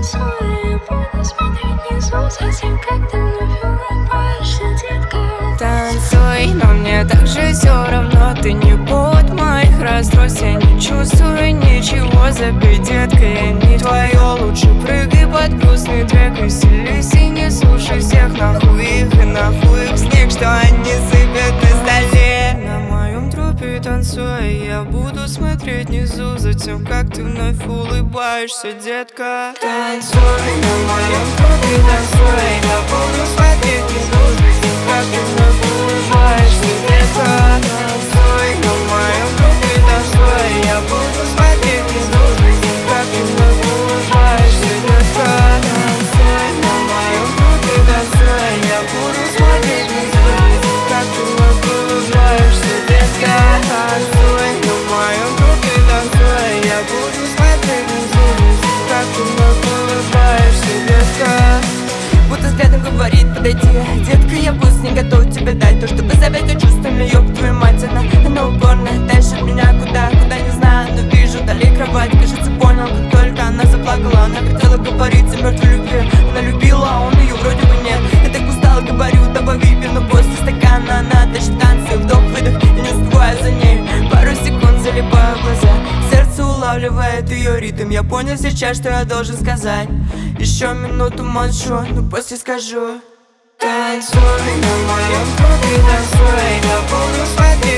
танцуй, я буду смотреть внизу, совсем как ты вновь улыбаешься, детка. Танцуй, но мне так же все равно. Ты не повод моих расстройств. Я не чувствую ничего, забей, детка, я не твое. Лучше прыгай под грустный трек, веселись и не слушай всех. Нахуй их и нахуй их снег, что они сыпят на столе. На моем трупе танцуй, я буду смотреть внизу, затем как ты вновь улыбаешься, детка. Танцуй, на моем трупе танцуй, я буду смотреть внизу, затем как ты вновь улыбаешься, детка. Танцуй, на моем трупе танцуй, я буду смотреть внизу, затем как ты вновь улыбаешься, детка. Танцуй, на моем трупе танцуй, я буду смотреть внизу, затем как ты вновь улыбаешься, детка. Танцуй, на моем трупе танцуй, я буду смотреть внизу, затем как ты вновь улыбаешься, детка. Будто взглядом говорит, подойди, детка, я буду с ней готов тебе дать то, чтобы завязать чувствами, ёб твою мать. Она упорная, дальше от меня куда не знаю, но вижу вдали кровать. Кажется, понял, как только она заплакала. Она хотела говорить о мертвой любви. Она любила, а он ее вроде бы нет. Я так устала, говорю, давай выпьем, но после стакана она тащит танцы, вдох-выдох, я не успеваю за ней. Пару секунд залипаю в глаза, сердце улавливает ее ритм. Я понял сейчас, что я должен сказать. Еще минуту молчу, но после скажу. Танцуй, на моем трупе танцуй, я буду смотреть